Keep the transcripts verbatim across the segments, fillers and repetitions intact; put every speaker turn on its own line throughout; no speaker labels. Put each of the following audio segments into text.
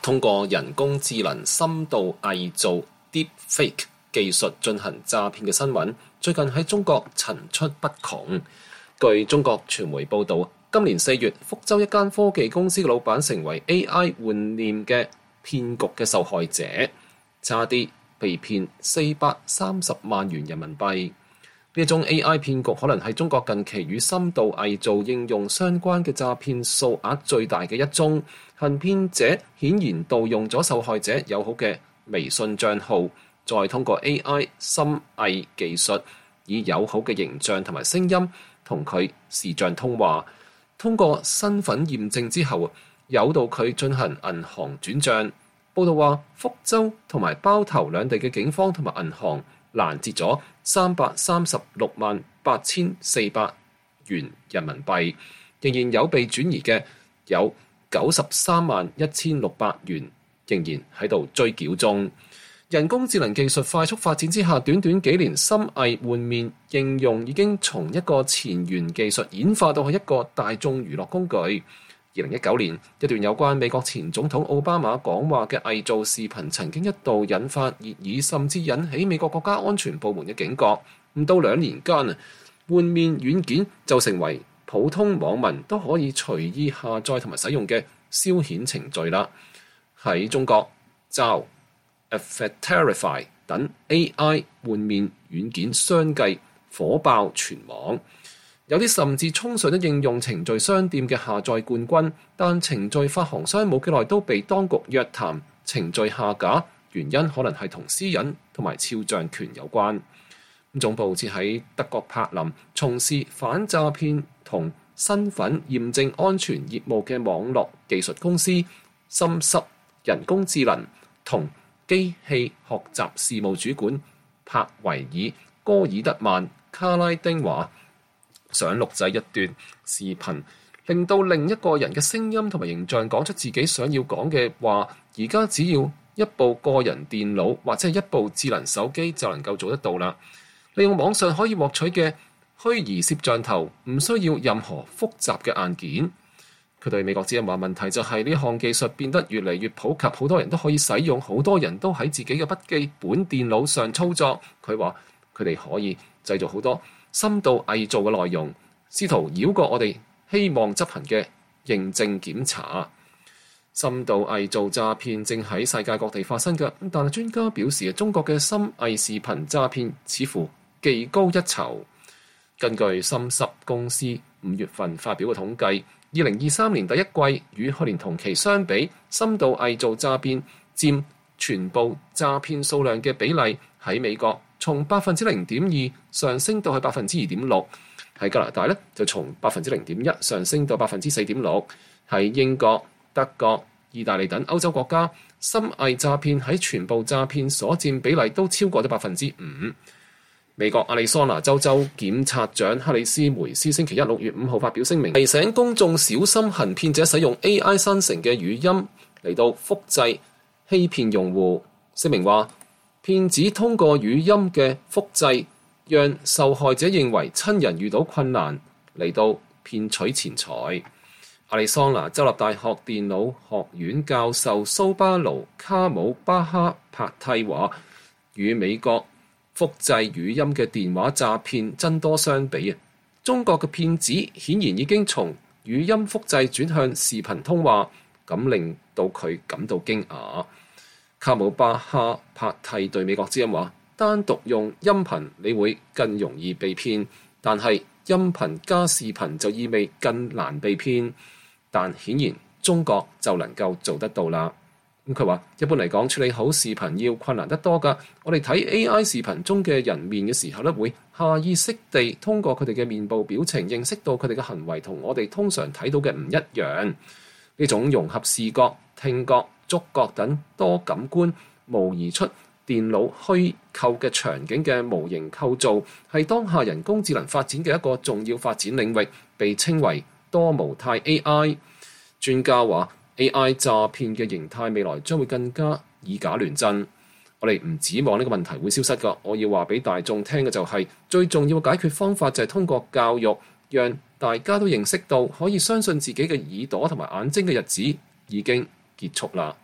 通過人工智能深度偽造 Deepfake 技術進行詐騙嘅新聞，最近喺中國層出不窮。據中國傳媒報導，今年四月，福州一間科技公司嘅老闆成為 A I 換臉嘅騙局嘅受害者，差啲被騙四百三十萬元人民幣。呢種 A I 騙局可能係中國近期與深度偽造應用相關嘅詐騙數額最大嘅一宗。行騙者顯然盜用咗受害者友好嘅微信帳號，再通過 A I 深偽技術，以友好嘅形象同埋聲音同佢視像通話。通過身份驗證之後，誘導佢進行銀行轉帳。報道話，福州同埋包頭兩地嘅警方同埋銀行攔截咗三百三十六萬八千四百元人民幣，仍然有被轉移嘅有九十三萬一千六百元，仍然喺度追繳中。人工智能技術快速發展之下，短短幾年，深偽換面應用已經從一個前沿技術演化到係一個大眾娛樂工具。二零一九年，一段有關美國前總統奧巴馬講話嘅偽造視頻曾經一度引發熱議，甚至引起美國國家安全部門嘅警覺。唔到兩年間啊，換面軟件就成為普通網民都可以隨意下載同埋使用嘅消遣程序啦。喺中國，Zao、Afterify 等 A I 換面軟件相繼火爆全網。有啲甚至衝上咗應用程序商店嘅下載冠軍，但程序發行商冇幾耐都被當局約談程序下架，原因可能係同私隱同埋肖像權有關。總部設喺德國柏林，從事反詐騙同身份驗證安全業務嘅網絡技術公司深濕人工智能同機器學習事務主管帕維爾戈爾德曼卡拉丁話，想錄製一段視頻，令到另一個人嘅聲音同埋形象講出自己想要講嘅話，而家只要一部個人電腦或者係一部智能手機就能夠做得到啦。利用網上可以獲取嘅虛擬攝像頭，唔需要任何複雜嘅硬件。佢對美國之音話，問題就係呢項技術變得越嚟越普及，好多人都可以使用，好多人都喺自己嘅筆記本電腦上操作。佢話佢哋可以製造好多深度偽造嘅內容，試圖繞過我哋希望執行嘅認證檢查。深度偽造詐騙正喺世界各地發生嘅，但係專家表示，中國嘅深偽視頻詐騙似乎技高一籌。根據深濕公司五月份發表嘅統計，二零二三年第一季與去年同期相比，深度偽造詐騙佔全部詐騙數量嘅比例喺美國從百分之零點二上升到去百分之二點六，喺加拿大咧就從百分之零點一上升到百分之四點六，喺英國、德國、意大利等歐洲國家，深偽詐騙喺全部詐騙所佔比例都超過咗百分之五。美國亞利桑那州州檢察長克里斯梅斯星期一六月五號發表聲明，提醒公眾小心行騙者使用 A I 生成嘅語音嚟到複製欺騙用戶。聲明話，騙子通過語音嘅複製，讓受害者認為親人遇到困難嚟到騙取錢財。亞利桑那州立大學電腦學院教授蘇巴盧卡姆巴哈帕蒂話，與美國複製語音嘅電話詐騙增多相比啊，中國嘅騙子顯然已經從語音複製轉向視頻通話，咁令到佢感到驚訝。卡姆巴哈帕蒂對美國之音話，單獨用音頻你會更容易被騙，但係音頻加視頻就意味更難被騙。但顯然中國就能夠做得到啦。咁佢話，一般嚟講，處理好視頻要困難得多㗎。我哋睇 A I 視頻中嘅人面嘅時候咧，會下意識地通過佢哋嘅面部表情，認識到佢哋嘅行為同我哋通常睇到嘅唔一樣。呢種融合視覺、聽覺、觸覺等多感官模擬出電腦虛構嘅場景嘅模型構造，係當下人工智能發展嘅一個重要發展領域，被稱為多模態 A I。專家話，A I 詐騙嘅形態未來將會更加以假亂真。我哋唔指望呢個問題會消失㗎。我要話俾大眾聽嘅就係，最重要嘅解決方法就係通過教育，讓大家都認識到可以相信自己嘅耳朵同埋眼睛嘅日子已經結束啦。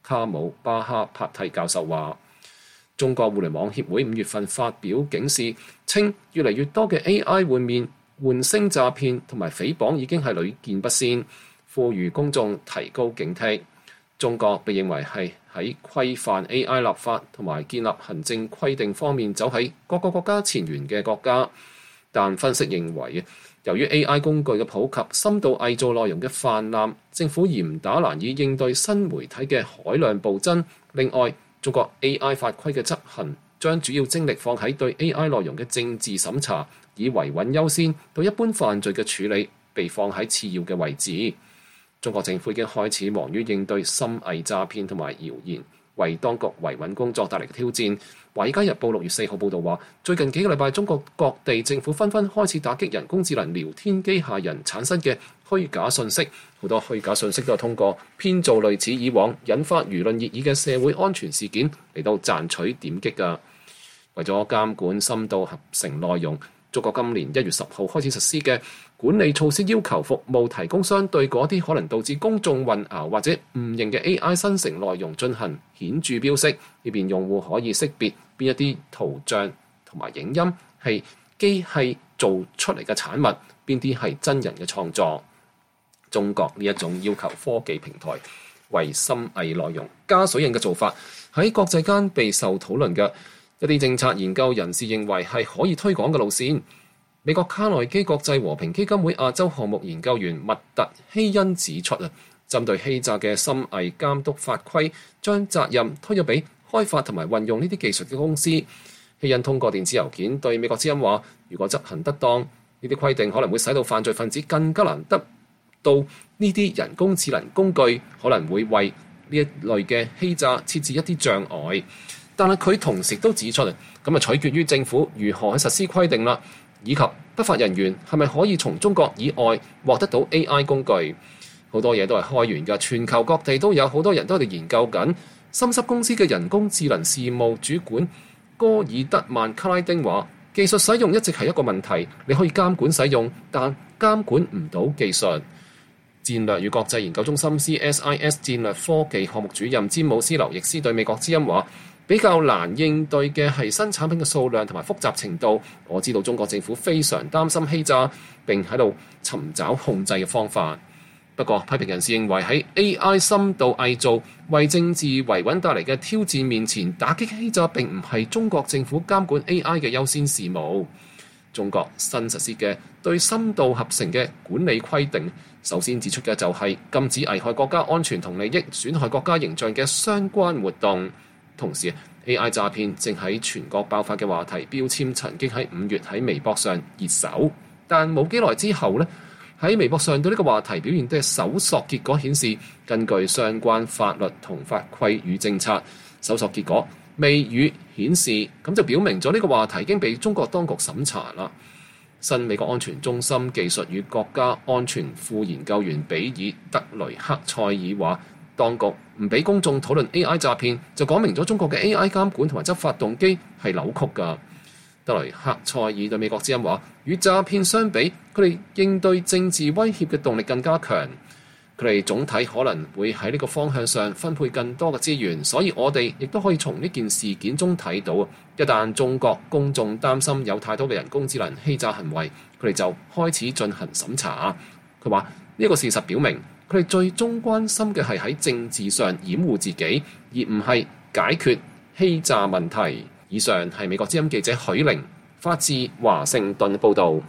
卡姆巴哈帕蒂教授話，中國互聯網協會五月份發表警示，稱越嚟越多嘅 A I 換面換聲詐騙同埋誹謗已經係屢見不鮮，呼籲公眾提高警惕。中國被認為係喺規範 A I 立法同埋建立行政規定方面走喺各個國家前沿嘅國家，但分析認為，由於 A I 工具嘅普及、深度偽造內容嘅泛濫，政府嚴打難以應對新媒體嘅海量暴增。另外，中國 A I 法規嘅執行將主要精力放喺對 A I 內容嘅政治審查，以維穩優先，對一般犯罪嘅處理被放喺次要嘅位置。中國政府已經開始忙於應對深偽詐騙同埋謠言，為當局維穩工作帶嚟嘅挑戰。華爾街日報六月四號報導話，最近幾個禮拜，中國各地政府紛紛開始打擊人工智能聊天機械人產生嘅虛假信息，好多虛假信息都係通過編造類似以往引發輿論熱議嘅社會安全事件嚟到賺取點擊㗎。為咗監管深度合成內容，中國今年一月十號開始實施嘅管理措施要求服務提供商對嗰啲可能導致公眾混淆或者誤認嘅 A I 生成內容進行顯著標識，以便用戶可以識別邊一啲圖像同埋影音係機器做出嚟嘅產物，邊啲係真人嘅創作。中國呢一種要求科技平台為深偽內容加水印嘅做法，喺國際間備受討論嘅。一啲政策研究人士認為係可以推廣嘅路線。美國卡內基國際和平基金會亞洲項目研究員麥特希恩指出啊，針對欺詐嘅深偽監督法規，將責任推咗俾開發同埋運用呢啲技術嘅公司。希恩通過電子郵件對美國之音話，如果執行得當，呢啲規定可能會使到犯罪分子更加難得到呢啲人工智能工具，可能會為呢一類嘅欺詐設置一啲障礙。但係佢同時都指出啊，咁啊取決於政府如何去實施規定啦，以及不法人員係咪可以從中國以外獲得到 A I 工具。好多嘢都係開源㗎，全球各地都有好多人都喺度研究緊。深濕公司嘅人工智能事務主管戈爾德曼卡拉丁話，技術使用一直係一個問題，你可以監管使用，但監管唔到技術。戰略與國際研究中心 C S I S 戰略科技項目主任詹姆斯劉易斯對美國之音話，比較難應對嘅係新產品嘅數量同埋複雜程度。我知道中國政府非常擔心欺詐，並喺度尋找控制嘅方法。不過，批評人士認為喺 A I 深度偽造為政治維穩帶嚟嘅挑戰面前，打擊欺詐並唔係中國政府監管 A I 嘅優先事務。中國新實施嘅對深度合成嘅管理規定，首先指出嘅就係禁止危害國家安全同利益、損害國家形象嘅相關活動。同時 A I 詐騙正喺全國爆發嘅話題，標籤曾經喺五月喺微博上熱搜，但冇幾耐之後呢，喺微博上對呢個話題表現嘅搜索結果顯示，根據相關法律同法規與政策，搜索結果未予顯示，咁就表明咗呢個話題已經被中國當局審查啦。新美國安全中心技術與國家安全副研究員比爾德雷克塞爾話，當局唔俾公眾討論 A I 詐騙，就講明咗中國嘅 A I 監管同埋執法動機係扭曲㗎。德雷克塞爾對美國之音話，與詐騙相比，佢哋應對政治威脅嘅動力更加強。佢哋總體可能會喺呢個方向上分配更多嘅資源，所以我哋亦都可以從呢件事件中睇到，一旦中國公眾擔心有太多嘅人工智能欺詐行為，佢哋就開始進行審查。佢話呢個事實表明，佢哋最終關心嘅係喺政治上掩護自己，而唔係解決欺詐問題。以上係美國之音記者許玲發自華盛頓報導。